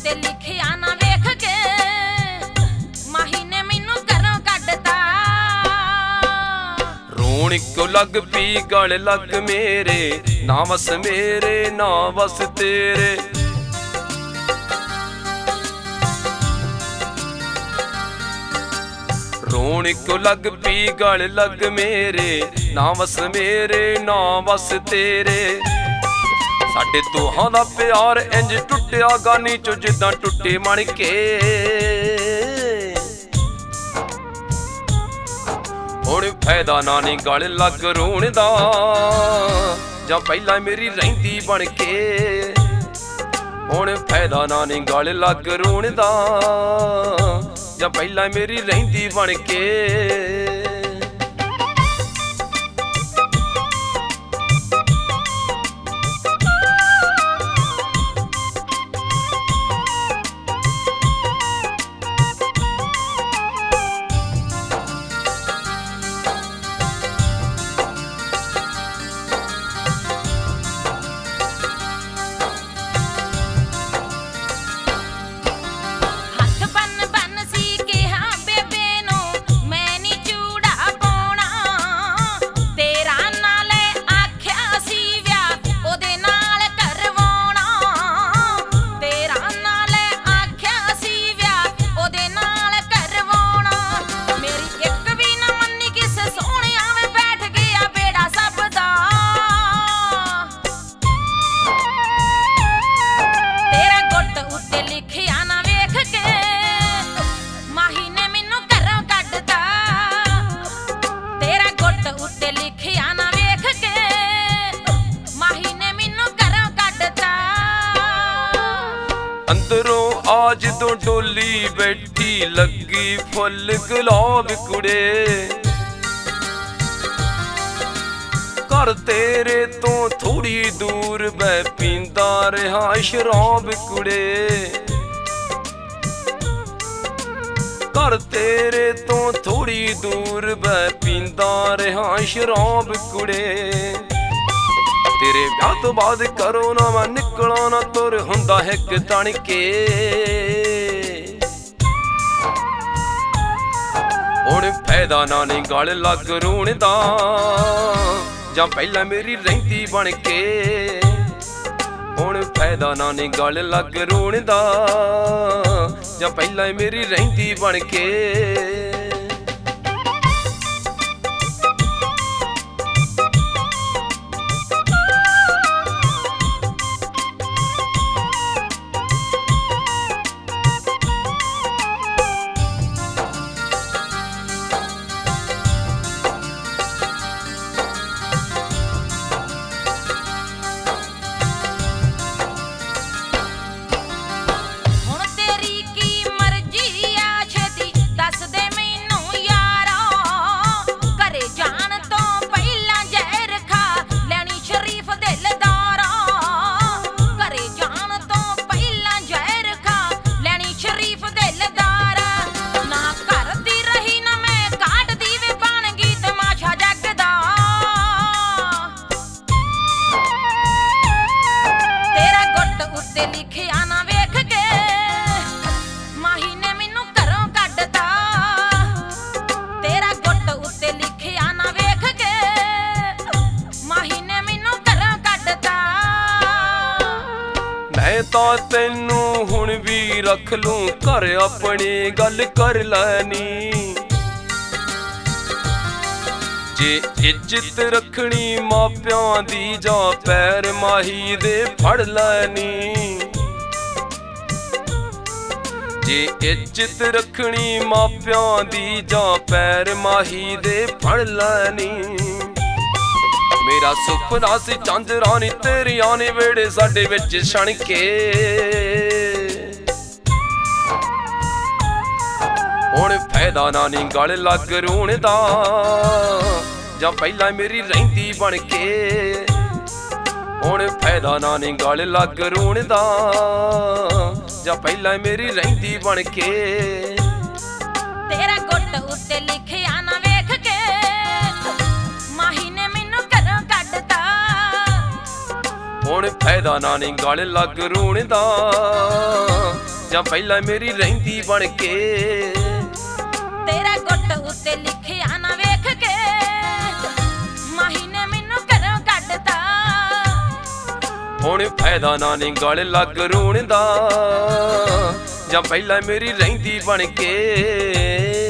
उत्ते लिखिया ना वेख के माही ने मैनू घरों कड्डता। रोण को लग पी गल लग मेरे, ना वस मेरे ना वस तेरे। रोण को लग पी गल लग मेरे, ना वस मेरे ना वस तेरे। साडे दोहां दा प्यार इंज टुटिया गानी चो जिद्दां टुटे मन के। हुण फायदा ना नी गल लग रोण दा, जां पहला मेरी रहिंदी बन के। हुण फायदा ना नी गल लग रोण दा, जां पहला मेरी रहिंदी बन के। अंदरों आज तो डोली बैठी लगी फुल गुलाब कुड़े। घर तेरे तो थोड़ी दूर मैं पींदा रहा शराब कुड़े। घर तेरे तो थोड़ी दूर मैं पींदा रहा शराब कुड़े। तेरे ब्याह तो बाद करो ना मैं निकला ना तुर हुंदा हिक तन के। हुण फायदा ना नी गल लग रोण दा, जां पहला मेरी रहिंदी बन के। हुण फायदा ना नी गल लग रोण दा, जां पहला मेरी रहिंदी बन के। मैं तां तैनू हुण भी रख लूं घर अपनी गल कर लैनी। जे इज्जत रखनी मापियां दी जां पैर माही दे फड़ लैनी। जे इज्जत रखनी मापियां दी जां पैर माही दे फड़ लैनी। मेरा सुपना सी चंद रानी तेरियां ने वेड़े साडे विच छण के। हुण फायदा ना नी गल लग रोण दा, जां पहला मेरी रहिंदी बन के। हुण फायदा ना नी गल लग रोण दा, जां पहला मेरी रहिंदी बन के। तेरा गुट उत्ते लिखिया ना वेख के माही ने मैनू घरों कड्डता। हुण फायदा ना नी गल लग रोण दा, ਜਾਂ ਪਹਿਲਾਂ ਮੇਰੀ ਰਹਿੰਦੀ ਬਣ ਕੇ। ਤੇਰੇ ਗੁੱਟ ਉੱਤੇ ਲਿਖਿਆ ਨਾ ਵੇਖ ਕੇ ਮਾਹੀ ਨੇ ਮੈਨੂੰ ਘਰੋਂ ਕੱਢਤਾ। ਹੁਣ ਫਾਇਦਾ ਨਾ ਨੀ ਗਲ ਲੱਗ ਰੂਣ ਦਾ, ਜਾਂ ਪਹਿਲਾਂ ਮੇਰੀ ਰਹਿੰਦੀ ਬਣ ਕੇ।